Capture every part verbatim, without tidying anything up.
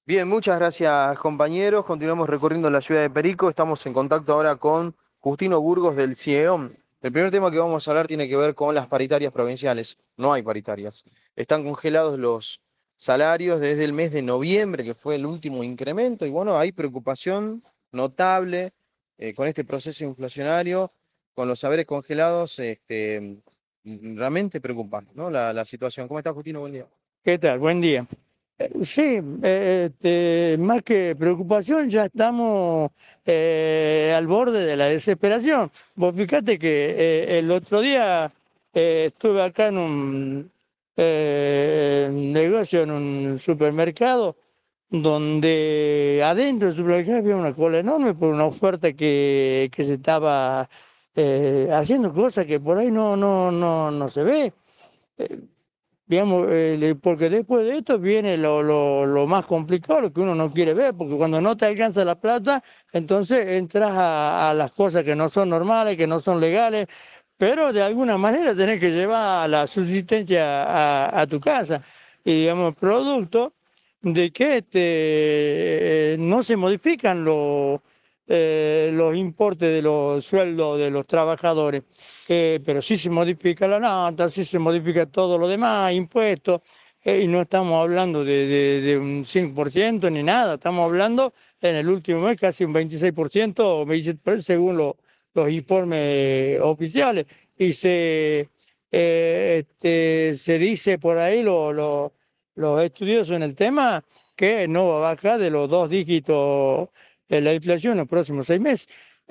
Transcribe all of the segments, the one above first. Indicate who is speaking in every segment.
Speaker 1: Bien, muchas gracias compañeros. Continuamos recorriendo la ciudad de Perico. Estamos en contacto ahora con Justino Burgos del CIEOM. El primer tema que vamos a hablar tiene que ver con las paritarias provinciales. No hay paritarias. Están congelados los salarios desde el mes de noviembre, que fue el último incremento. Y bueno, hay preocupación notable eh, con este proceso inflacionario, con los saberes congelados, este, realmente preocupante, ¿no? La, la situación. ¿Cómo está, Justino? Buen día.
Speaker 2: ¿Qué tal? Buen día. Eh, Sí, eh, este, más que preocupación, ya estamos eh, al borde de la desesperación. Vos fíjate que eh, el otro día eh, estuve acá en un eh, negocio, en un supermercado, donde adentro del supermercado había una cola enorme por una oferta que, que se estaba eh, haciendo cosas que por ahí no, no, no, no se ve. Eh, Digamos, eh, le- porque después de esto viene lo, lo, lo más complicado, lo que uno no quiere ver, porque cuando no te alcanza la plata, entonces entras a, a las cosas que no son normales, que no son legales, pero de alguna manera tenés que llevar la subsistencia a, a tu casa. Y digamos, producto de que este, eh, no se modifican los, eh, los importes de los sueldos de los trabajadores. Eh, pero sí se modifica la nata, sí se modifica todo lo demás, impuestos, eh, y no estamos hablando de, de- de un cinco por ciento ni nada, estamos hablando en el último mes casi un veintiséis por ciento o veintisiete por ciento según lo- los informes oficiales. Y se, eh, este, se dice por ahí, lo- lo- los estudiosos en el tema, que no va a bajar de los dos dígitos en la inflación en los próximos seis meses.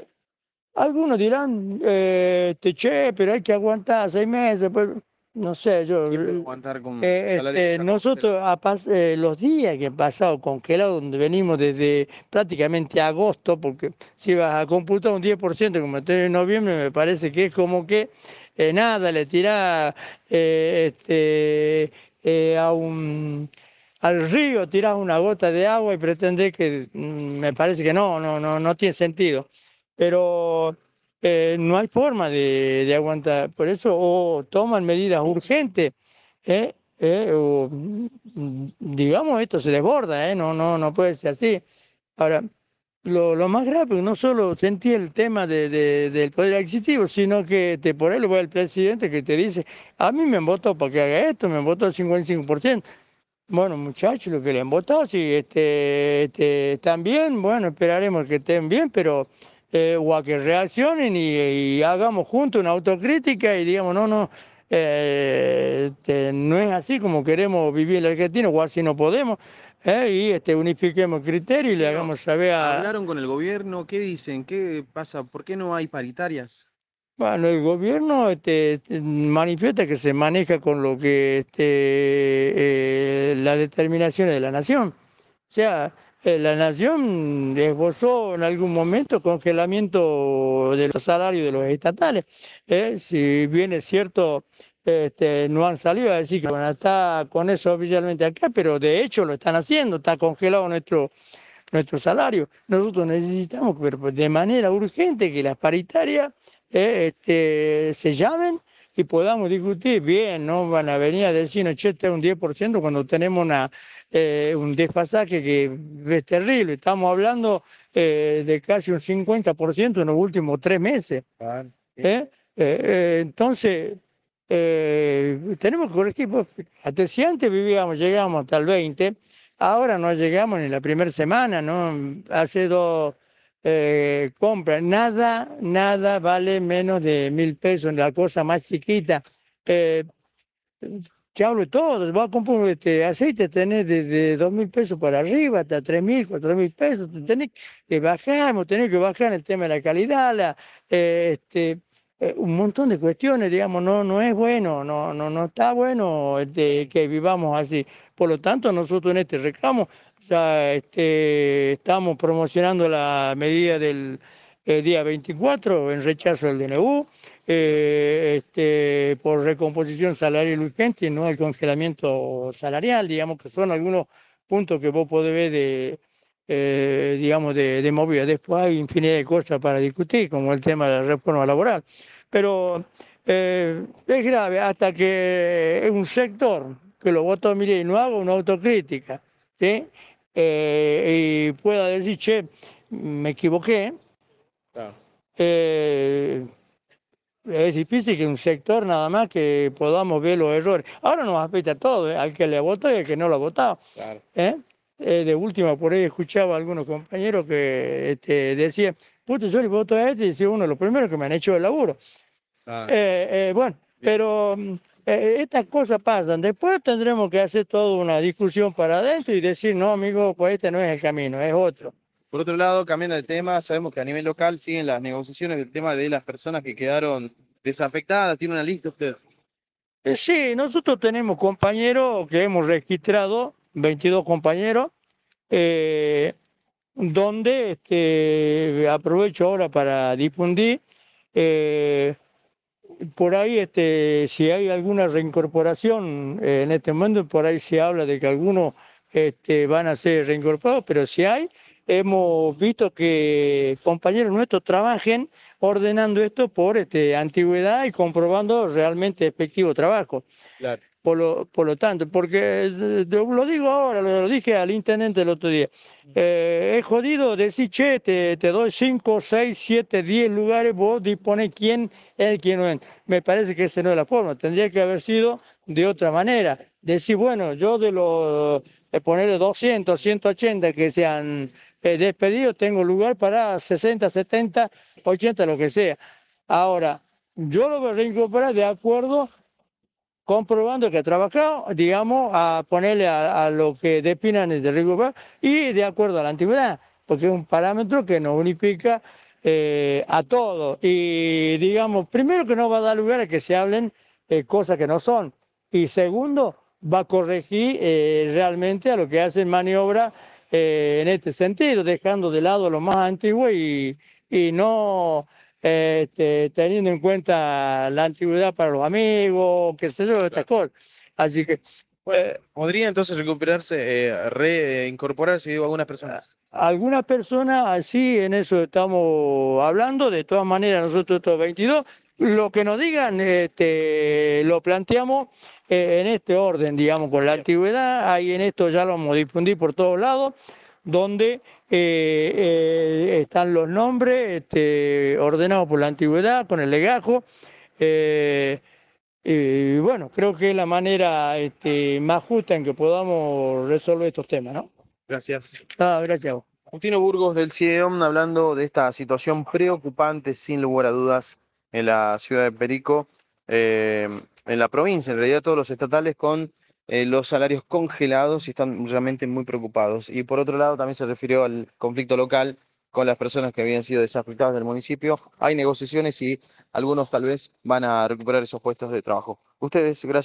Speaker 2: Algunos dirán, eh, te che, pero hay que aguantar seis meses, pues, no sé, yo,
Speaker 1: ¿Quién puede
Speaker 2: eh,
Speaker 1: aguantar con el salario que
Speaker 2: este,
Speaker 1: está congelado?
Speaker 2: nosotros a pas- eh, los días que han pasado congelados, donde venimos desde prácticamente agosto, porque si vas a computar un diez por ciento como estoy en noviembre, me parece que es como que eh, nada, le tirás eh, este, eh, a un... Al río tirás una gota de agua y pretendés que, mm, me parece que no, no, no, no tiene sentido, pero eh, no hay forma de, de aguantar. Por eso o toman medidas urgentes, ¿eh? ¿Eh? O, mm, digamos, esto se desborda, ¿eh? No, no, no puede ser así. Ahora, lo, lo más grave, no solo sentí el tema de, de- del poder adquisitivo, sino que te, por ahí lo va el presidente que te dice, a mí me han votado para que haga esto, me han votado el cincuenta y cinco por ciento. Bueno, muchachos, lo que le han votado, si este, este, están bien, bueno, esperaremos que estén bien, pero eh, o a que reaccionen y, y hagamos juntos una autocrítica y digamos, no, no, eh, este, no es así como queremos vivir en la Argentina, o así no podemos, eh, y este, unifiquemos criterios y le
Speaker 1: Justino,
Speaker 2: hagamos saber a,
Speaker 1: ¿hablaron con el gobierno? ¿Qué dicen? ¿Qué pasa? ¿Por qué no hay paritarias?
Speaker 2: bueno, el gobierno este, este, manifiesta que se maneja con lo que este, eh, las determinaciones de la nación. O sea, eh, la nación esbozó en algún momento congelamiento de los salarios de los estatales. Eh, si bien es cierto, este, no han salido a decir que van a estar con eso oficialmente acá, pero de hecho lo están haciendo, está congelado nuestro, nuestro salario. Nosotros necesitamos, pero de manera urgente, que las paritarias eh, este, se llamen y podamos discutir bien. No van a venir a decirnos, che, este es un diez por ciento cuando tenemos una, eh, un desfasaje que es terrible. Estamos hablando eh, de casi un cincuenta por ciento en los últimos tres meses.
Speaker 1: Claro, sí.
Speaker 2: ¿Eh? Eh, eh, entonces, eh, tenemos que corregir. Pues, hasta si antes vivíamos, llegábamos hasta el veinte, ahora no llegamos ni la primera semana, ¿no? Hace dos eh, compras, nada, nada vale menos de mil pesos, la cosa más chiquita. Eh, te hablo de todo, vas a comprar este, aceite, tenés desde dos mil pesos para arriba hasta tres mil, cuatro mil pesos, tenés que bajar, hemos tenido que bajar en el tema de la calidad, la, eh, este, eh, un montón de cuestiones, digamos, no, no es bueno, no, no, no está bueno este, que vivamos así. Por lo tanto, nosotros en este reclamo ya este, estamos promocionando la medida del eh, día veinticuatro en rechazo del D N U, eh, este, por recomposición salarial urgente y no el congelamiento salarial, digamos que son algunos puntos que vos podés ver de, eh, digamos, de, de movida. Después hay infinidad de cosas para discutir, como el tema de la reforma laboral. Pero eh, es grave hasta que un sector que lo votó, mire, y no haga una autocrítica, ¿sí? eh, y pueda decir, che, me equivoqué.
Speaker 1: Claro.
Speaker 2: Eh, es difícil que un sector nada más que podamos ver los errores. Ahora nos afecta a todos, ¿eh? Al que le ha votado y al que no lo ha votado.
Speaker 1: Claro.
Speaker 2: ¿eh? Eh, de última, por ahí escuchaba a algunos compañeros que este, decían, puto, yo le voto a este, y decía uno, lo primero que me han hecho el laburo.
Speaker 1: Claro.
Speaker 2: Eh, eh, bueno, pero mm, eh, estas cosas pasan. Después tendremos que hacer toda una discusión para adentro y decir, no, amigo, pues este no es el camino, es otro.
Speaker 1: Por otro lado, cambiando de tema, sabemos que a nivel local siguen las negociaciones del tema de las personas que quedaron desafectadas. ¿Tiene una lista usted?
Speaker 2: Eh, sí, nosotros tenemos compañeros que hemos registrado, veintidós compañeros, eh, donde este, aprovecho ahora para difundir. eh, por ahí, este, si hay alguna reincorporación eh, en este momento, por ahí se habla de que algunos este, van a ser reincorporados, pero si hay, hemos visto que compañeros nuestros trabajen ordenando esto por este, antigüedad y comprobando realmente efectivo trabajo.
Speaker 1: Claro.
Speaker 2: Por lo, por lo tanto, porque eh, lo digo ahora, lo dije al intendente el otro día, eh, es jodido decir, che, te, te doy cinco, seis, siete, diez lugares, vos disponés quién es, quién no es. Me parece que esa no es la forma, tendría que haber sido de otra manera. Decir, bueno, yo de los, eh, ponerle doscientos, ciento ochenta que sean eh, despedidos, tengo lugar para sesenta, setenta, ochenta, lo que sea. Ahora, yo lo voy a reincorporar de acuerdo comprobando que ha trabajado, digamos, a ponerle a, a lo que definan de riesgo y de acuerdo a la antigüedad, porque es un parámetro que nos unifica eh, a todos. Y digamos, primero que no va a dar lugar a que se hablen eh, cosas que no son. Y segundo, va a corregir eh, realmente a lo que hacen maniobra eh, en este sentido, dejando de lado lo más antiguo y, y no este, teniendo en cuenta la antigüedad para los amigos, qué sé yo, estas cosas. Así que
Speaker 1: Bueno,
Speaker 2: eh,
Speaker 1: podría entonces recuperarse, eh, reincorporarse, digo, algunas personas.
Speaker 2: algunas personas así en eso estamos hablando, de todas maneras nosotros estos veintidós, lo que nos digan este, lo planteamos eh, en este orden, digamos, con la antigüedad, ahí en esto ya lo vamos a difundir por todos lados, donde eh, eh, están los nombres este, ordenados por la antigüedad, con el legajo. eh, y bueno, creo que es la manera este, más justa en que podamos resolver estos temas, ¿no?
Speaker 1: Gracias.
Speaker 2: Ah, gracias a vos.
Speaker 1: Justino Burgos del CIEOM hablando de esta situación preocupante, sin lugar a dudas, en la ciudad de Perico, eh, en la provincia, en realidad todos los estatales con eh, los salarios congelados y están realmente muy preocupados. Y por otro lado también se refirió al conflicto local con las personas que habían sido desafectadas del municipio. Hay negociaciones y algunos tal vez van a recuperar esos puestos de trabajo. Ustedes, gracias.